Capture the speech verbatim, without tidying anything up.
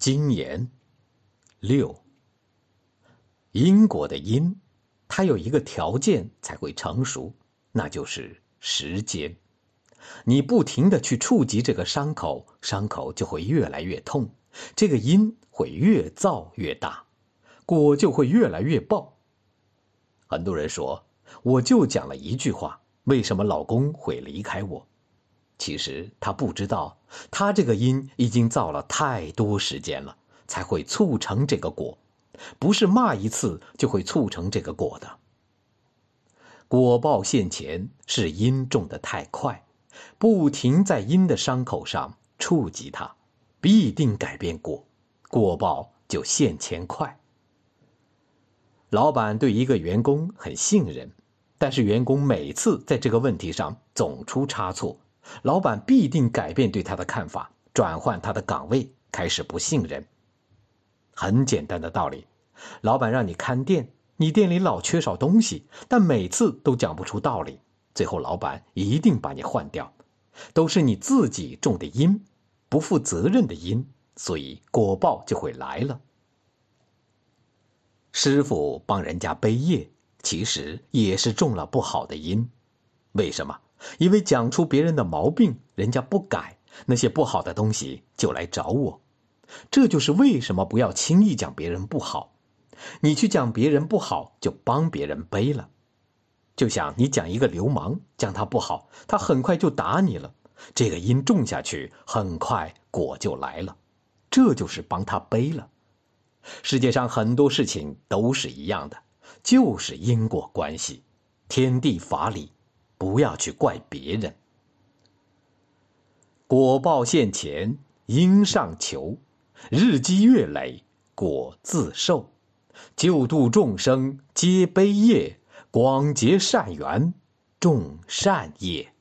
经言六，因果的因，它有一个条件才会成熟，那就是时间。你不停地去触及这个伤口，伤口就会越来越痛，这个因会越造越大，果就会越来越爆。很多人说，我就讲了一句话，为什么老公会离开我？其实他不知道，他这个因已经造了太多时间了，才会促成这个果，不是骂一次就会促成这个果的。果报现前是因种得太快，不停在因的伤口上触及它，必定改变果，果报就现前快。老板对一个员工很信任，但是员工每次在这个问题上总出差错，老板必定改变对他的看法，转换他的岗位，开始不信任。很简单的道理，老板让你看店，你店里老缺少东西，但每次都讲不出道理，最后老板一定把你换掉。都是你自己种的因，不负责任的因，所以果报就会来了。师傅帮人家背业，其实也是种了不好的因。为什么？因为讲出别人的毛病，人家不改，那些不好的东西就来找我。这就是为什么不要轻易讲别人不好。你去讲别人不好，就帮别人背了。就像你讲一个流氓，讲他不好，他很快就打你了。这个因种下去，很快果就来了。这就是帮他背了。世界上很多事情都是一样的，就是因果关系，天地法理，不要去怪别人。果报现前，因上求，日积月累，果自受。救度众生皆悲业，广结善缘，种善业。